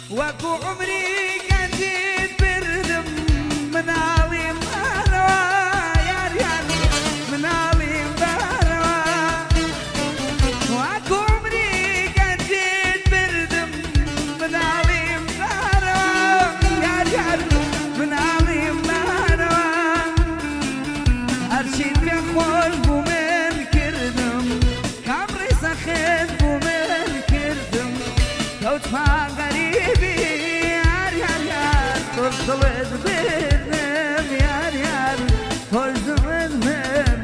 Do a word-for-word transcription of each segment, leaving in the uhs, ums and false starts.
وەکو عمری گەنجید بردم مناڵیم بارەوە یار یار مناڵیم بارەوە وەکو عمری گەنجید بردم مناڵیم بارەوە یار یار مناڵیم بارەوە هەرچی پێ خۆش بوو من کردم کامڕی سەخت بوو من کردم کەوتما غەریبی یار یار یار تۆش دڵت بردم یار یار تۆش دڵت بردم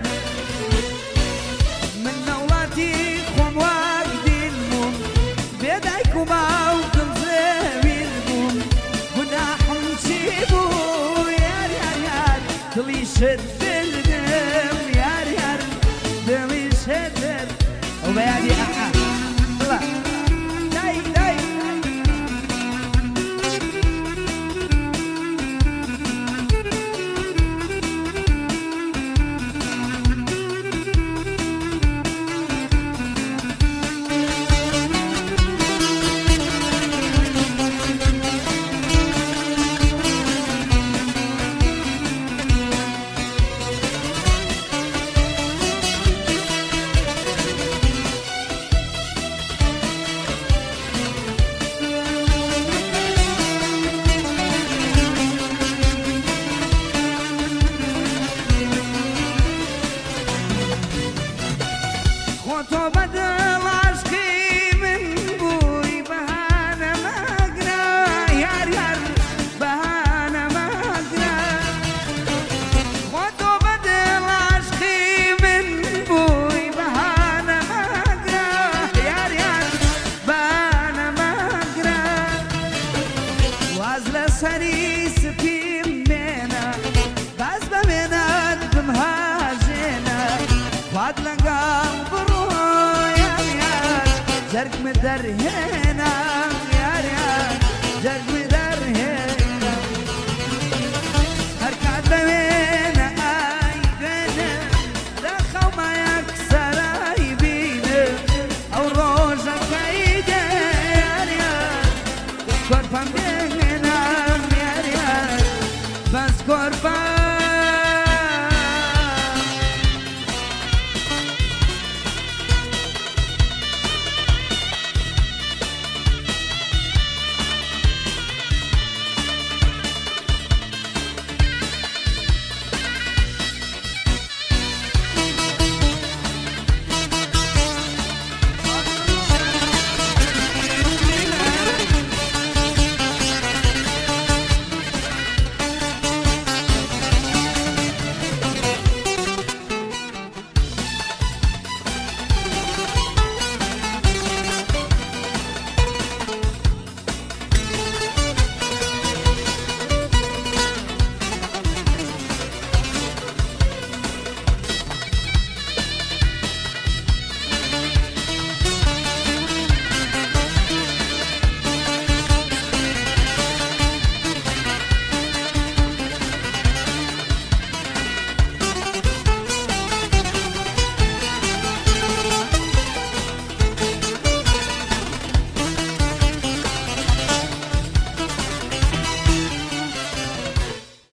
من نەوڵاتی خۆم وەک دیل بووم بێ دایک و باوکم زەویل بووم گوناحم چی بوو یار یار یار دڵی شت بردم یار یار دڵی شت بردم ئەو بە یادی ئەحا بڵە دای دای خۆتۆ بەدڵ عاشقی من بووی بەهانە مەگرە یار یار بەهانە مەگرە خۆتۆ بەدڵ عاشقی من بووی بەهانە مەگرە یار یار بەهانە مەگرە واز لەسەری سپیم مێنە باز بە مێنەت بمهاژێنە خوات لەگەڵ بڕۆ یار یار جەرگم دەرهێنا یار یار جەرگم دەرهێنا هەر کات بەوێنە ئای دوێنێ دەخەومە یەکسەرای بینە ئەو ڕۆژەکەی دێ یار یار کۆرپەم بێنام یار یار بەس کۆرپە